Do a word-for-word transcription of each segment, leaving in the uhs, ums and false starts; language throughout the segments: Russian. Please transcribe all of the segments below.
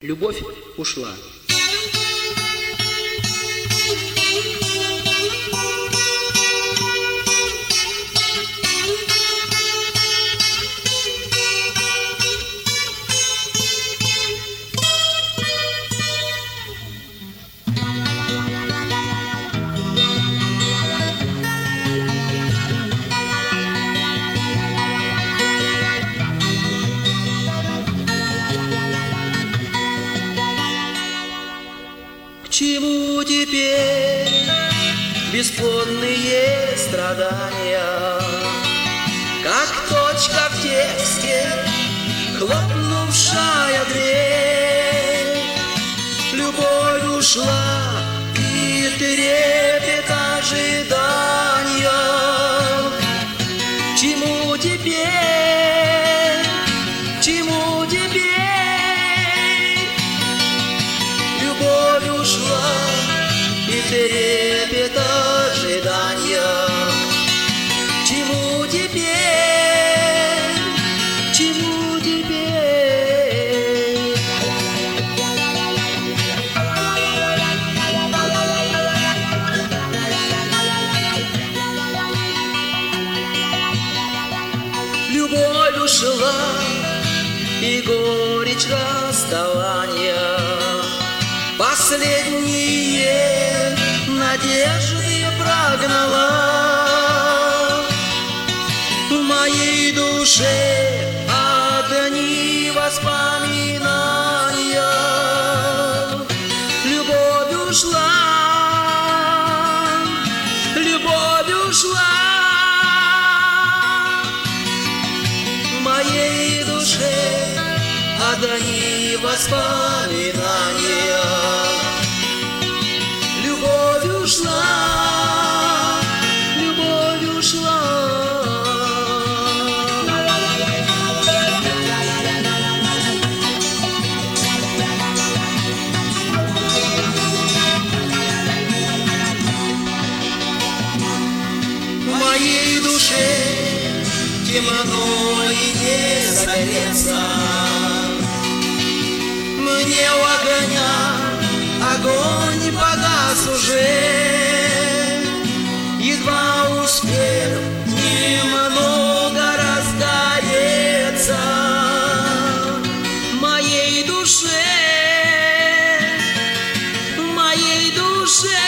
Любовь ушла. К чему теперь бесплодные страдания? Как точка в тексте, хлопнувшая дверь. Любовь ушла, и трепет ожидания. К чему теперь, к чему теперь? Любовь ушла, и трепет ожидания. К чему теперь, к чему теперь? Любовь ушла, и горечь расставания. Последние надежды прогнала. В моей душе одни воспоминания. Любовь ушла, любовь ушла. В моей душе одни воспоминания. Любовь ушла, любовь ушла. В моей душе темно и не согреться. Мне у огня огонь не погас уже. Едва успел немного разгореться. В моей душе, в моей душе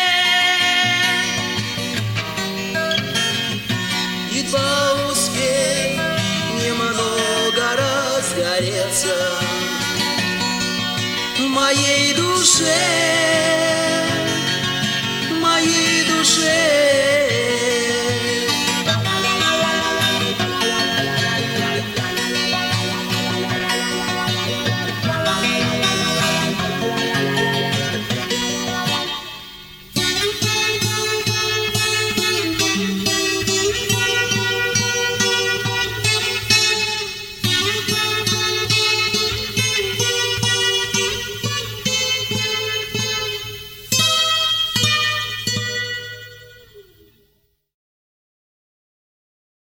едва успел немного разгореться. В моей душе.